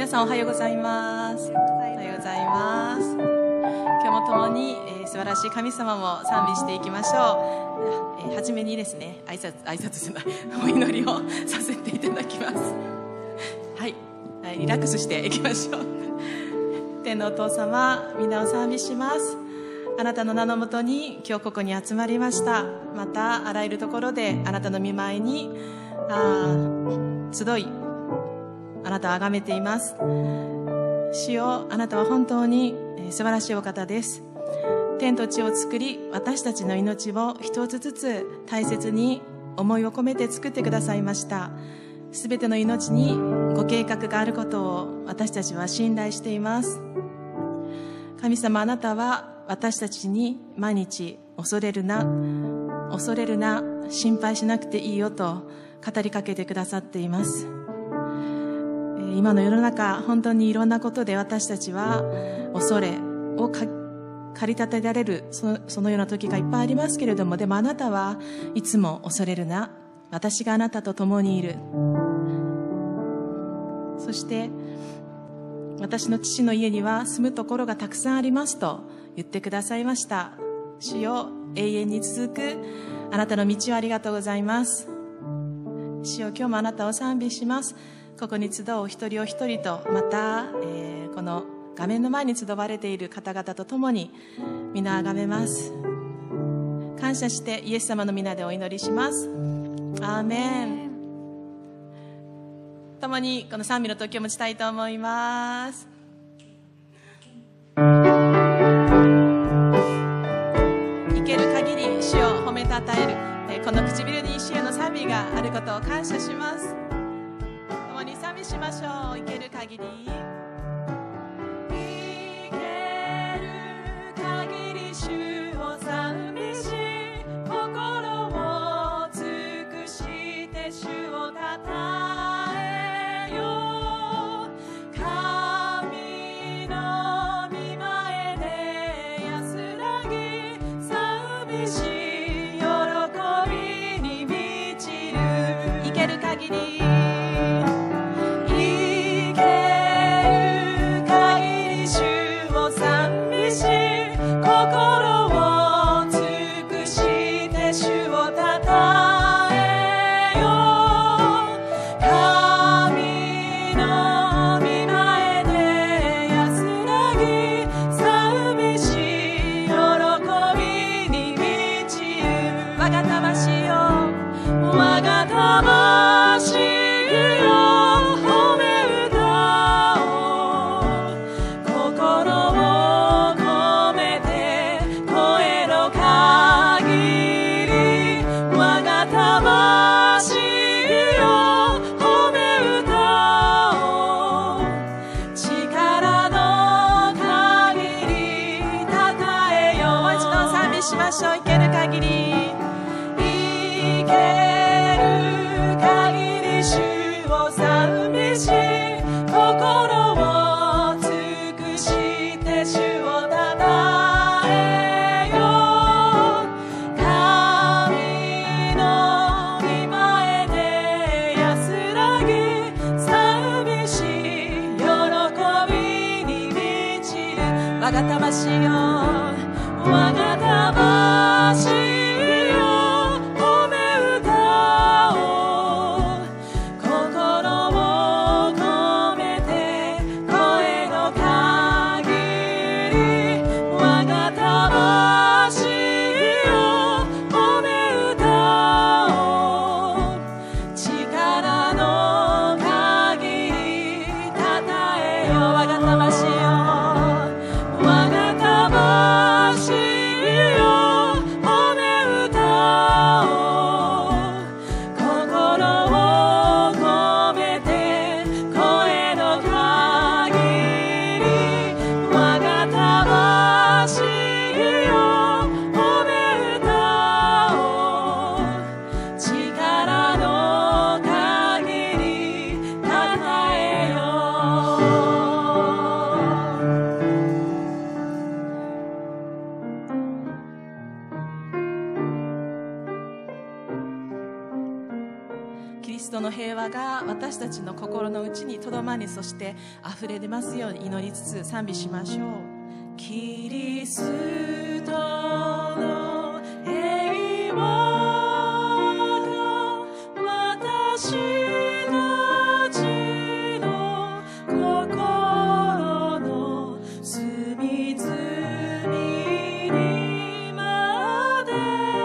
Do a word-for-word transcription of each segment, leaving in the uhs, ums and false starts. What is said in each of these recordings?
皆さんおはようございます。おはようございます。今日も共に、えー、素晴らしい神様を賛美していきましょう。えー、初めにですね、挨拶挨拶じゃないお祈りをさせていただきます。はい、はい、リラックスしていきましょう。天のお父様、皆を賛美します。あなたの名のもとに今日ここに集まりました。またあらゆるところであなたの御前にあ集い、あなたを崇めています。主よ、あなたは本当に素晴らしいお方です。天と地を作り、私たちの命を一つずつ大切に思いを込めて作ってくださいました。すべての命にご計画があることを私たちは信頼しています。神様、あなたは私たちに毎日恐れるな、恐れるな、心配しなくていいよと語りかけてくださっています。今の世の中、本当にいろんなことで私たちは恐れを駆り立てられる その、そのような時がいっぱいありますけれども、でもあなたはいつも恐れるな、私があなたと共にいる。そして私の父の家には住むところがたくさんありますと言ってくださいました。主よ、永遠に続くあなたの道をありがとうございます。主よ、今日もあなたを賛美します。ここに集うお一人お一人と、また、えー、この画面の前に集われている方々と共に皆あがめます。感謝してイエス様の皆でお祈りします。アーメン。共にこの賛美の時を持ちたいと思います。生ける限り主を褒めたたえる、えー、この唇に主への賛美があることを感謝します。共に賛美しましょう。生ける限り、生ける限り主を賛美し、心を尽くして主をたたえよう。神の御前で安らぎ、賛美し喜びに満ちる。生ける限り、我が魂私たちの心の内にとどまり、そして溢れ出ますように祈りつつ賛美しましょう。キリストの平和が私たちの心の隅々にまで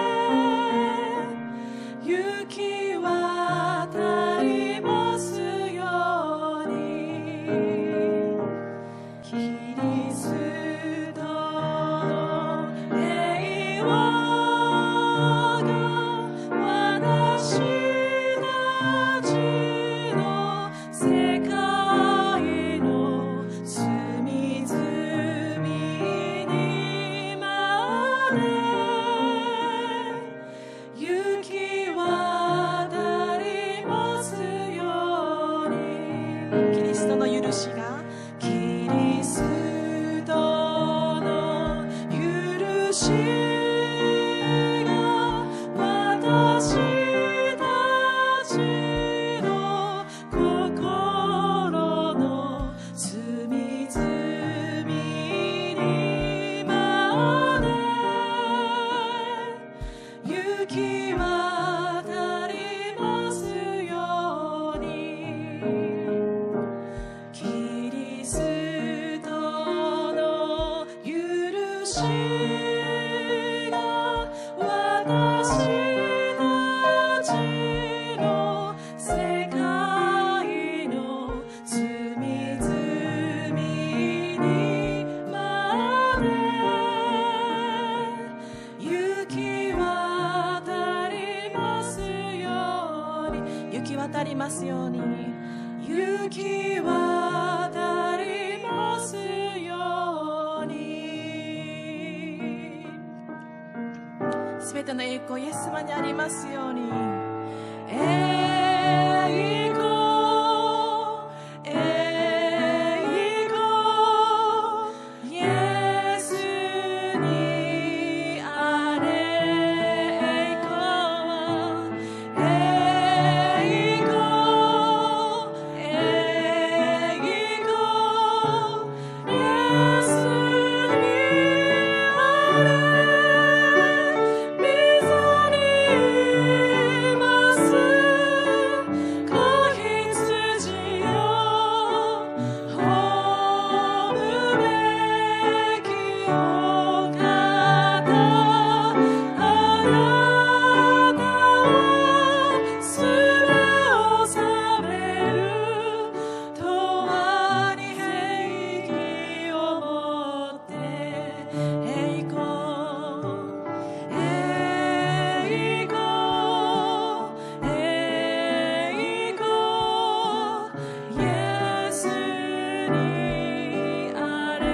行き渡りますように。キリストの平和が私たちの世界の隅々にまで行き渡りますように。キリストの許しが、キリストの許しが私たちの心の隅々にまで行き渡りますように。キリストの許しが私たちの世界の隅々にまで行き渡りますように。行き渡りますように。行き渡りますように。すべての栄光イエス様にありますように。栄光栄光イエスにあれ。栄光栄光栄光イエスにあれ。御座にいます子羊よ、褒むべきお方、あなたはすべを治める。永遠に平気をもって。栄光栄光栄光イエスにあれ。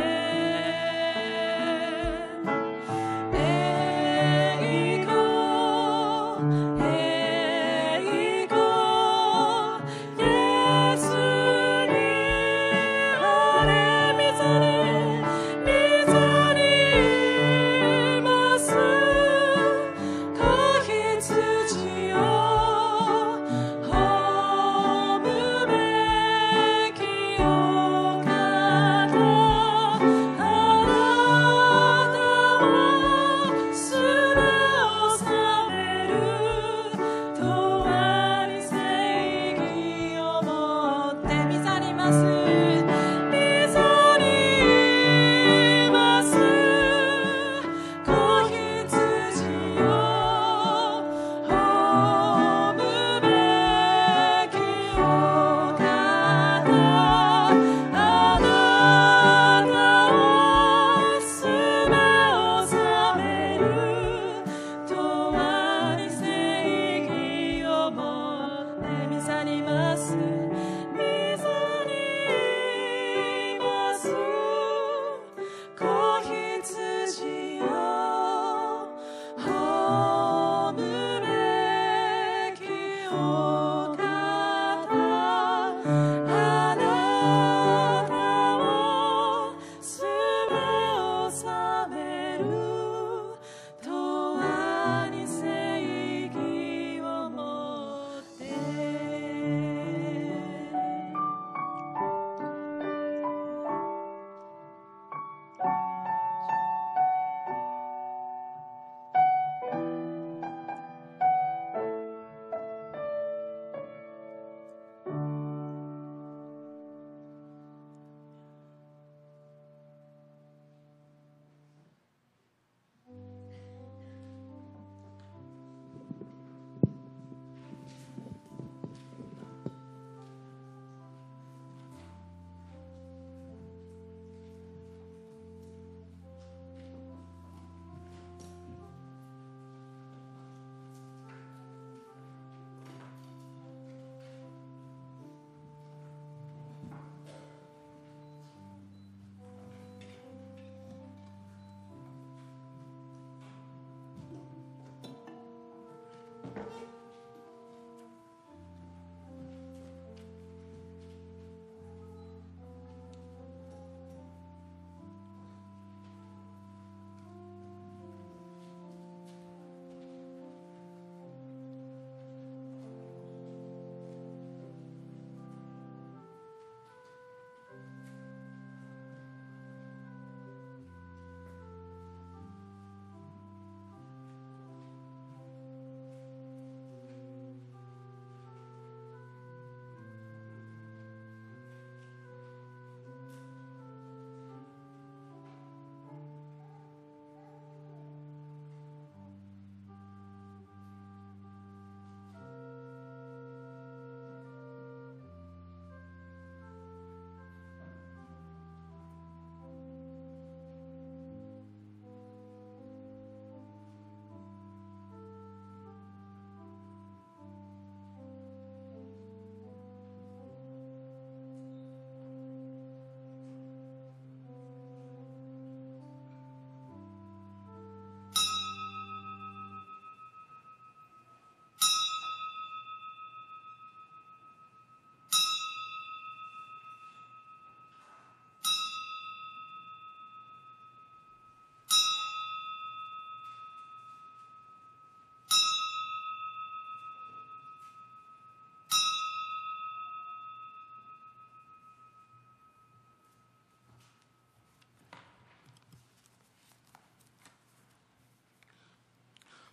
栄光栄光イエスにあれ。御座に御座にいます子羊よ、褒むべきお方、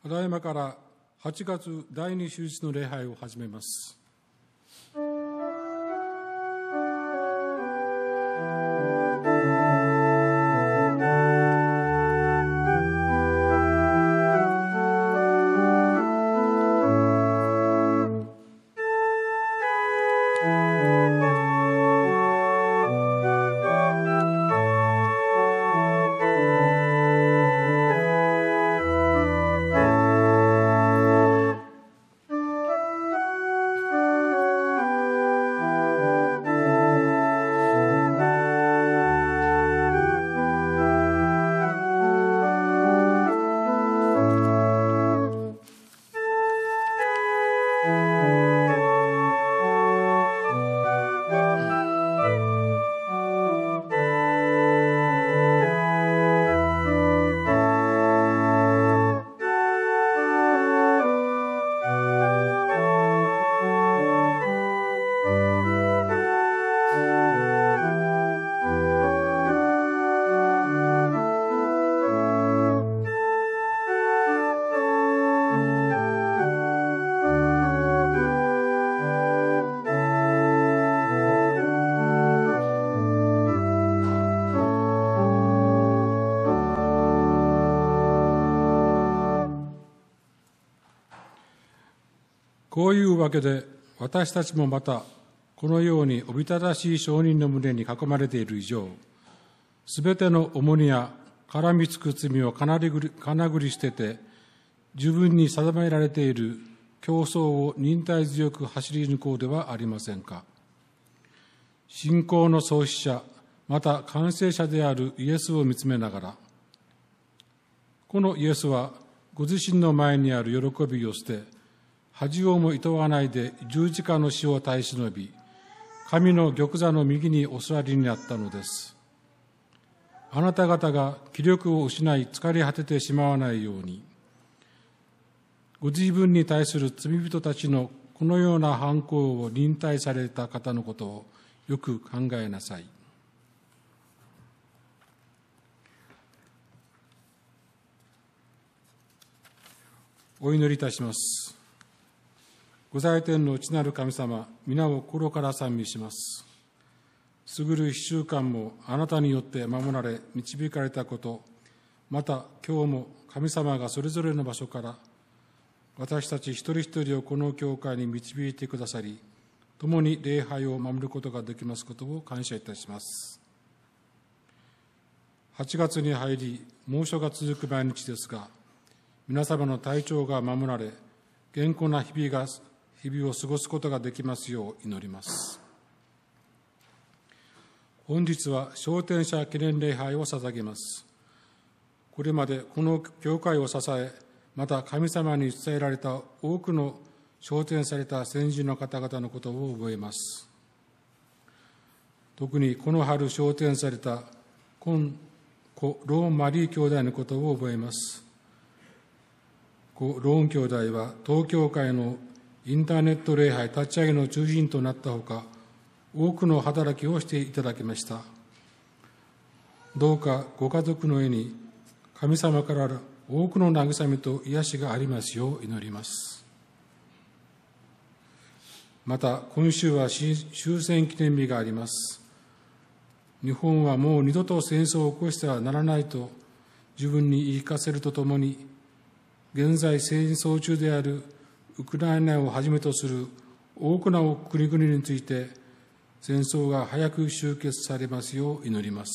ただいまからはちがつだいに週日の礼拝を始めます。こういうわけで、私たちもまた、このようにおびただしい証人の胸に囲まれている以上、すべての重荷や絡みつく罪をかなりぐり、かなぐり捨てて、十分に定められている競争を忍耐強く走り抜こうではありませんか。信仰の創始者、また完成者であるイエスを見つめながら、このイエスはご自身の前にある喜びを捨て、恥をもいとわないで十字架の死を耐え忍び、神の玉座の右にお座りになったのです。あなた方が気力を失い疲れ果ててしまわないように、ご自分に対する罪人たちのこのような反抗を忍耐された方のことをよく考えなさい。お祈りいたします。御在天の内なる神様、皆を心から賛美します。過ぐる一週間もあなたによって守られ、導かれたこと、また今日も神様がそれぞれの場所から、私たち一人一人をこの教会に導いてくださり、共に礼拝を守ることができますことを感謝いたします。はちがつに入り、猛暑が続く毎日ですが、皆様の体調が守られ、健康な日々が日々を過ごすことができますよう祈ります。本日は昇天者記念礼拝を捧げます。これまでこの教会を支え、また神様に伝えられた多くの昇天された先人の方々のことを覚えます。特にこの春昇天された今故ローン・マリー兄弟のことを覚えます。故ローン兄弟は東教会のインターネット礼拝立ち上げの中心となったほか、多くの働きをしていただきました。どうかご家族の上に神様から多くの慰めと癒しがありますよう祈ります。また今週は終戦記念日があります。日本はもう二度と戦争を起こしてはならないと自分に言い聞かせるとともに、現在戦争中であるウクライナをはじめとする多くの国々について、戦争が早く終結されますよう祈ります。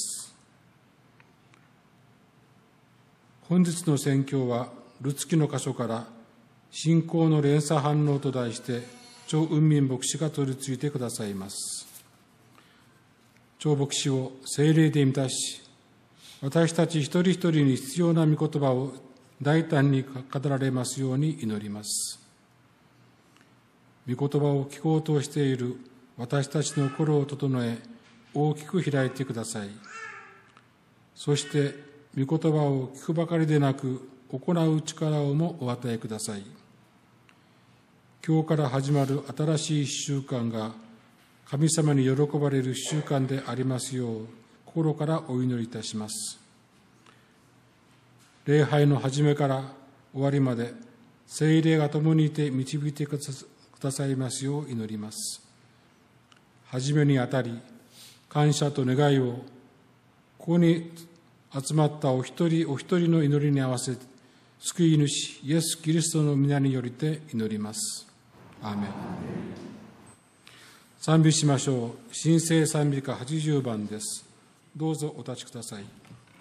本日の宣教は、ルツキの箇所から信仰の連鎖反応と題して、張雲民牧師が取り次いてくださいます。張牧師を聖霊で満たし、私たち一人一人に必要な御言葉を大胆に語られますように祈ります。御言葉を聞こうとしている私たちの心を整え、大きく開いてください。そして、御言葉を聞くばかりでなく、行う力をもお与えください。今日から始まる新しい一週間が、神様に喜ばれる一週間でありますよう、心からお祈りいたします。礼拝の始めから終わりまで聖霊が共にいて導いてくださいますよう祈ります。はじめにあたり、感謝と願いをここに集まったお一人お一人の祈りに合わせ、救い主イエス・キリストの皆によりて祈ります。アーメン。賛美しましょう。新聖賛美歌はちじゅうばんです。どうぞお立ちください。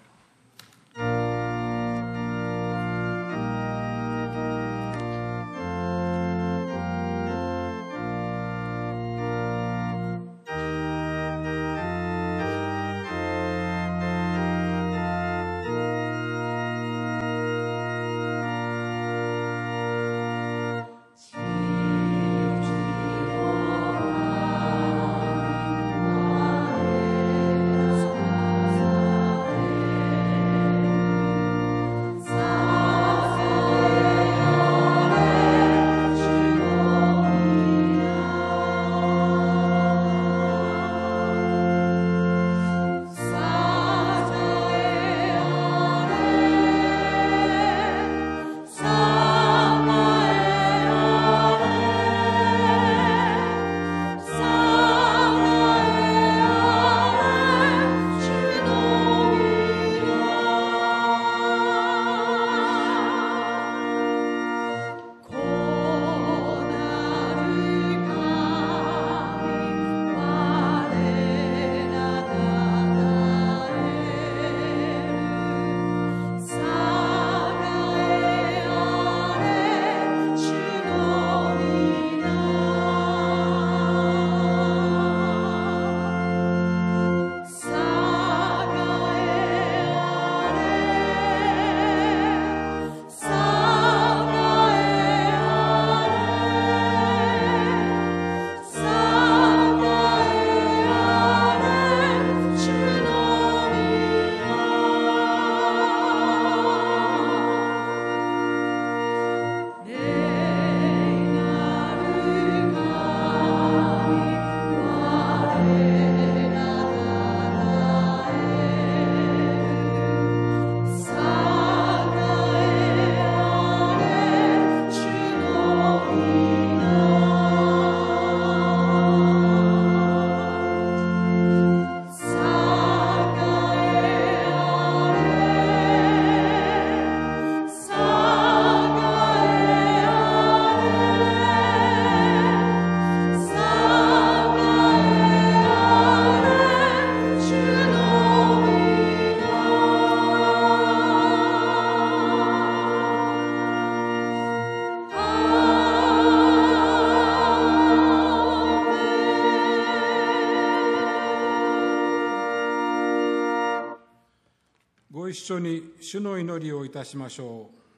ご一緒に主の祈りをいたしましょう。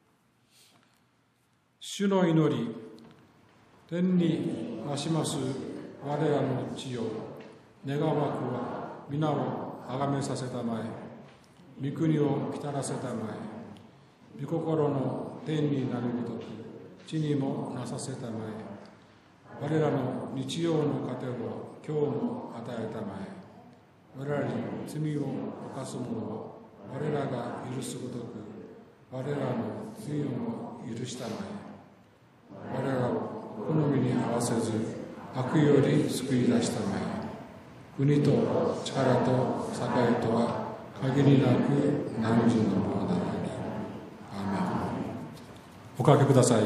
主の祈り、天に増します我らの地よ、願わくは皆をあがめさせたまえ、御国を来たらせたまえ、御心の天になるごとく地にもなさせたまえ、我らの日曜の糧を今日も与えたまえ、我らに罪を犯す者を我らが許すごとく我らの罪をも許したまえ、我らを好みに合わせず悪より救い出したまえ、国と力と栄とは限りなく汝のものなのに。アーメン。おかけください。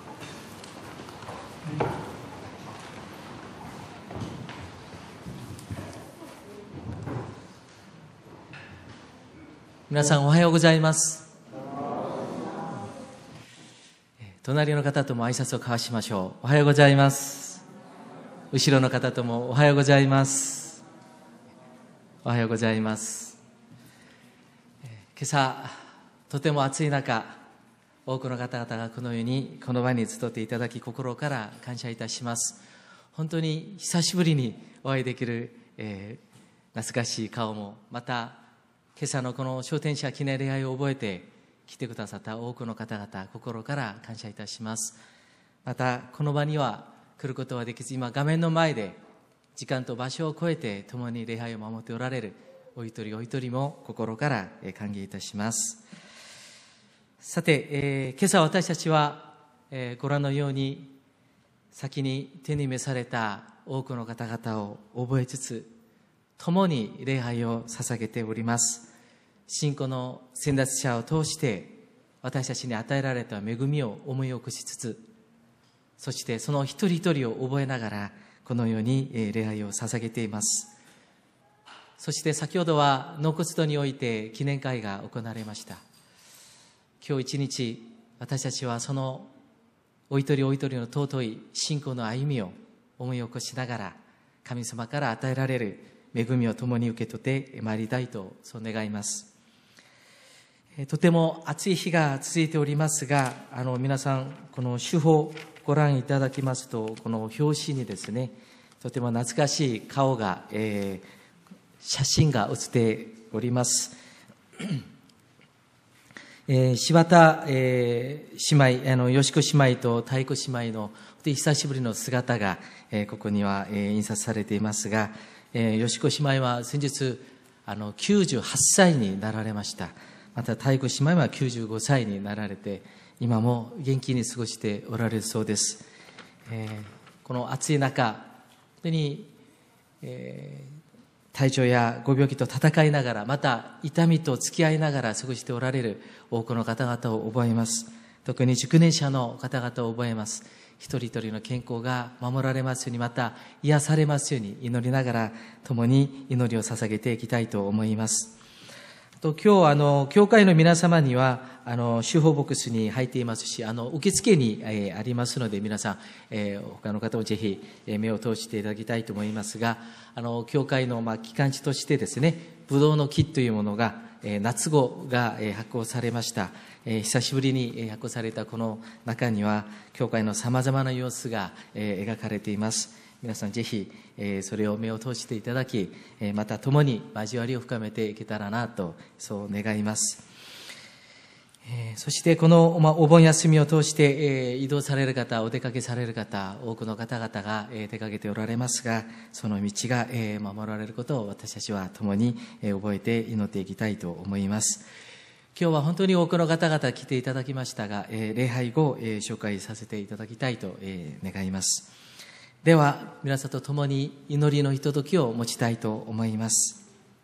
皆さんおはようございます。隣の方とも挨拶を交わしましょう。おはようございます。後ろの方ともおはようございます。おはようございます。今朝とても暑い中、多くの方々がこのようにこの場に集っていただき心から感謝いたします。本当に久しぶりにお会いできる、えー、懐かしい顔も、また今朝のこの昇天者記念礼拝を覚えて来てくださった多くの方々、心から感謝いたします。またこの場には来ることはできず、今画面の前で時間と場所を超えて共に礼拝を守っておられるお一人お一人も心から歓迎いたします。 さて、えー、今朝私たちは、えー、ご覧のように先に手に召された多くの方々を覚えつつ、共に礼拝を捧げております。信仰の先達者を通して私たちに与えられた恵みを思い起こしつつ、そしてその一人一人を覚えながらこのように礼拝を捧げています。そして先ほどは納骨堂において記念会が行われました。今日一日私たちはそのお一人お一人の尊い信仰の歩みを思い起こしながら、神様から与えられる恵みを共に受け取ってまいりたいとそう願います。とても暑い日が続いておりますが、あの皆さんこの手法ご覧いただきますと、この表紙にですね、とても懐かしい顔が、えー、写真が写っております。えー、柴田、えー、姉妹、あの、よしこ姉妹と太鼓姉妹の久しぶりの姿が、えー、ここには、えー、印刷されていますが、えー、よしこ姉妹は先日、あの、きゅうじゅうはっさいになられました。また太鼓姉妹はきゅうじゅうごさいになられて、今も元気に過ごしておられるそうです。えー、この暑い中、本当に、えー体調やご病気と戦いながら、また痛みと付き合いながら過ごしておられる多くの方々を覚えます。特に熟年者の方々を覚えます。一人一人の健康が守られますように、また癒されますように祈りながら共に祈りを捧げていきたいと思います。と今日あの教会の皆様にはあの手法ボックスに入っていますし、あの受付に、えー、ありますので、皆さん、えー、他の方もぜひ、えー、目を通していただきたいと思いますが、あの教会の、まあ、機関地としてですね、ぶどうの木というものが、えー、夏号が、えー、発行されました。えー、久しぶりに、えー、発行されたこの中には教会のさまざまな様子が、えー、描かれています。皆さんぜひ、えー、それを目を通していただき、えー、また共に交わりを深めていけたらなとそう願います。えー、そしてこの、まあ、お盆休みを通して、えー、移動される方、お出かけされる方、多くの方々が、えー、出かけておられますが、その道が、えー、守られることを私たちは共に、えー、覚えて祈っていきたいと思います。今日は本当に多くの方々来ていただきましたが、えー、礼拝後、えー、紹介させていただきたいと、えー、願います。では皆さんと共に祈りのひとときを持ちたいと思います。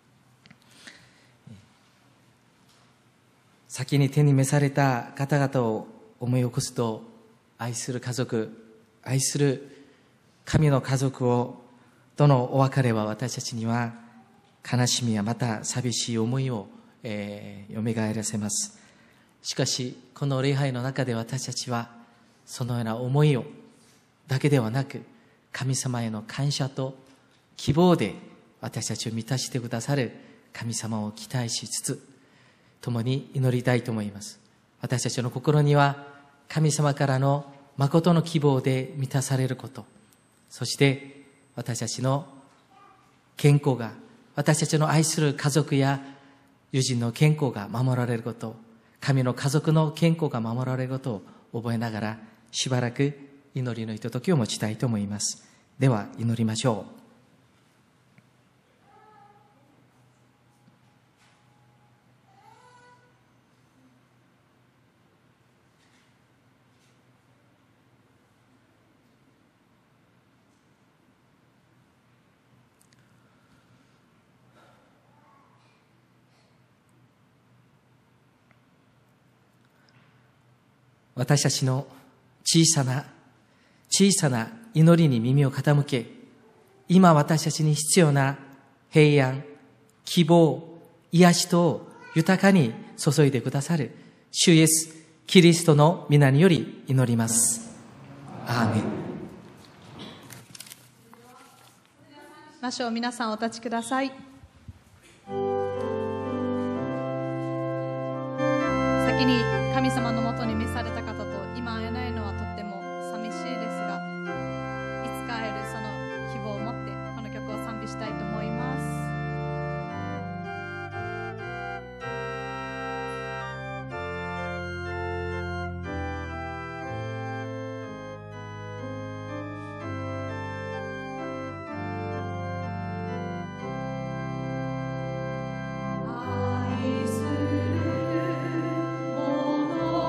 先に手に召された方々を思い起こすと、愛する家族、愛する神の家族をとのお別れは、私たちには悲しみやまた寂しい思いを、えー、よみがえらせます。しかしこの礼拝の中で私たちはそのような思いをだけではなく、神様への感謝と希望で私たちを満たしてくださる神様を期待しつつ、共に祈りたいと思います。私たちの心には神様からの誠の希望で満たされること、そして私たちの健康が、私たちの愛する家族や友人の健康が守られること、神の家族の健康が守られることを覚えながら、しばらく祈りのひとときを持ちたいと思います。では祈りましょう。私たちの小さな小さな祈りに耳を傾け、今私たちに必要な平安、希望、癒しとを豊かに注いでくださる主イエスキリストの皆により祈ります。アーメン。 ましょう。皆さんお立ちください。先に神様のもとに召された方と今会えないのはとっても寂しいですが、いつか会えるその希望を持ってこの曲を賛美したいと思います。愛する者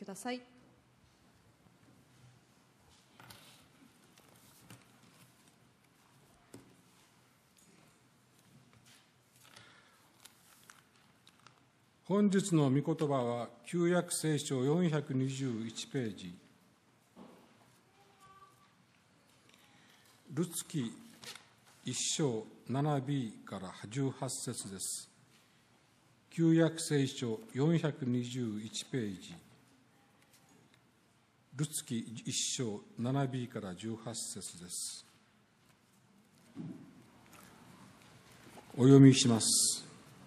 ください。 本日の御言葉は旧約聖書よんひゃくにじゅういちページ、ルツ記一章 ななビー からじゅうはち節です。旧約聖書よんひゃくにじゅういちページ、ルツ記一章 ななビー からじゅうはち節です。お読みします。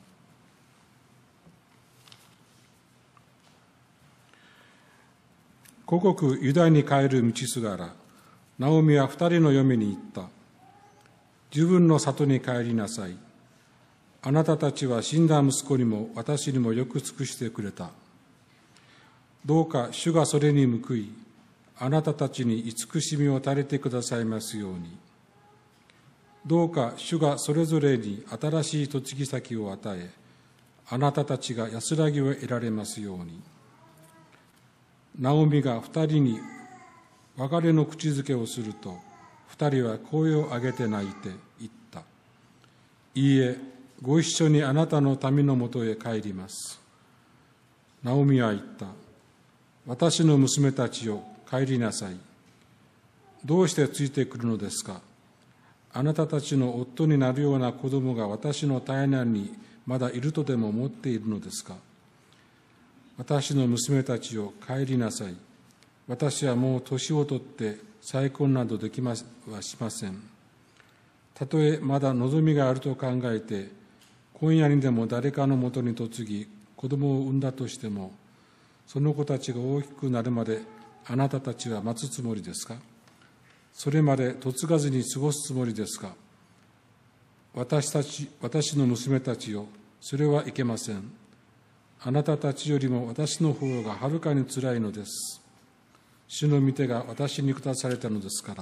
故国ユダに帰る道すがら、ナオミは二人の嫁に言った。自分の里に帰りなさい。あなたたちは死んだ息子にも私にもよく尽くしてくれた。どうか主がそれに報い、あなたたちに慈しみを垂れてくださいますように。どうか主がそれぞれに新しい嫁ぎ先を与え、あなたたちが安らぎを得られますように。ナオミが二人に別れの口づけをすると、二人は声を上げて泣いて言った。いいえ、ご一緒にあなたの民のもとへ帰ります。ナオミは言った。私の娘たちよ、帰りなさい。どうしてついてくるのですか。あなたたちの夫になるような子供が私の体内にまだいるとでも思っているのですか。私の娘たちよ、帰りなさい。私はもう年を取って再婚などできまはしません。たとえまだ望みがあると考えて、今夜にでも誰かのもとに嫁ぎ、子供を産んだとしても、その子たちが大きくなるまであなたたちは待つつもりですか。それまで嫁がずに過ごすつもりですか。私たち、私の娘たちよ、それはいけません。あなたたちよりも私の方がはるかにつらいのです。主の御手が私に下されたのですから。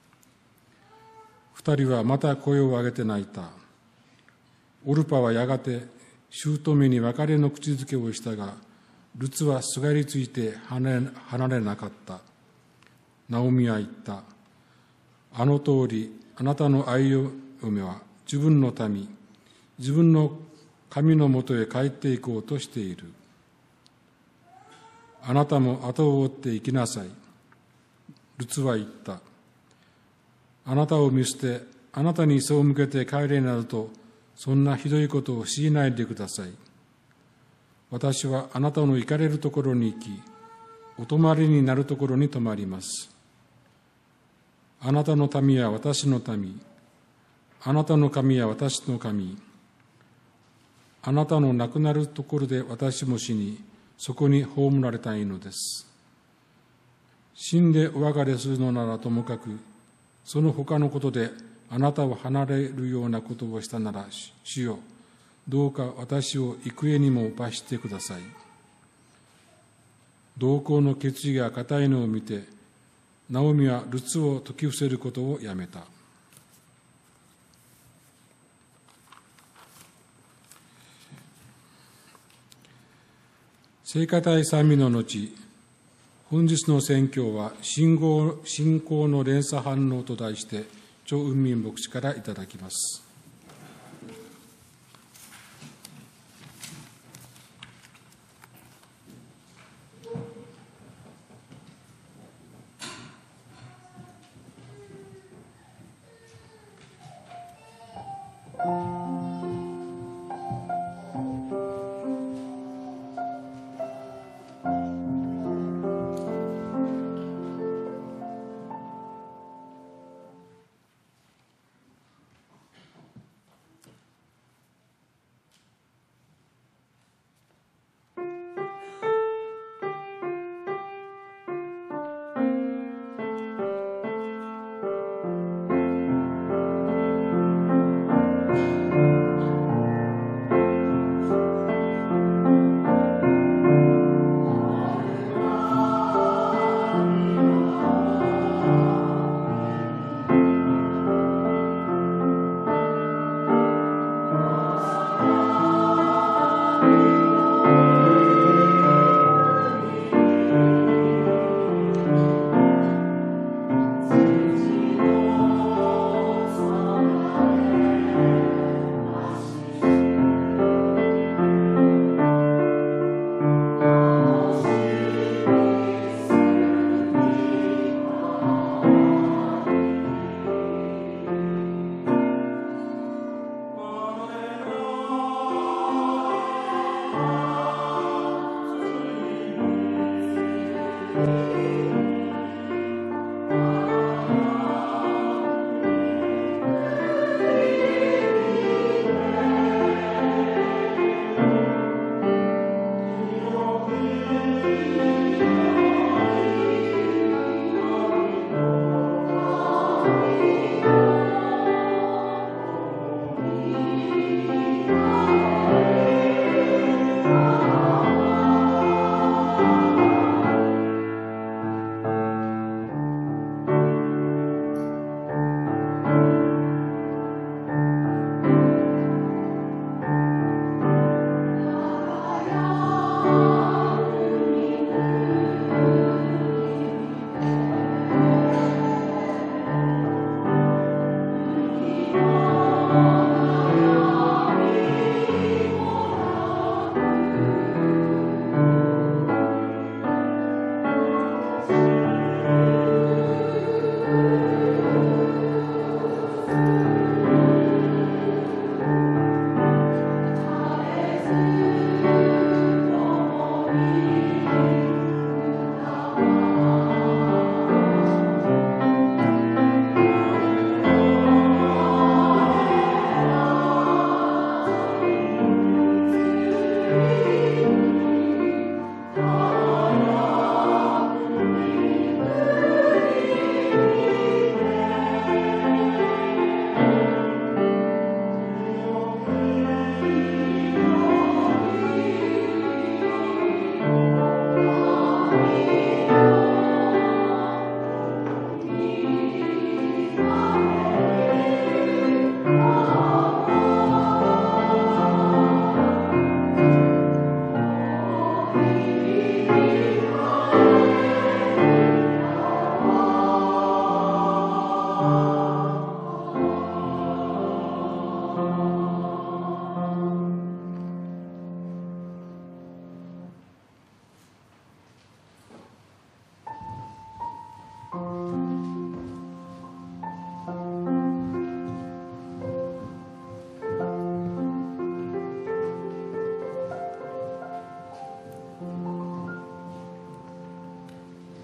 二人はまた声を上げて泣いた。オルパはやがて姑に別れの口づけをしたが、ルツはすがりついて離れ、離れなかった。ナオミは言った。あの通り、あなたの愛嫁は自分の民、自分の神のもとへ帰っていこうとしている。あなたも後を追って行きなさい。ルツは言った。あなたを見捨て、あなたに背を向けて帰れなどと、そんなひどいことを強いないでください。私はあなたの行かれるところに行き、お泊まりになるところに泊まります。あなたの民は私の民、あなたの神は私の神。あなたの亡くなるところで私も死に、そこに葬られたいのです。死んでお別れするのならともかく、その他のことであなたを離れるようなことをしたなら、主よ、どうか私を幾重にも罰してください。同行の決意が固いのを見て、ナオミはルツを説き伏せることをやめた。聖歌隊賛美の後、本日の宣教は信仰、信仰の連鎖反応と題して、張雲民牧師からいただきます。 うん。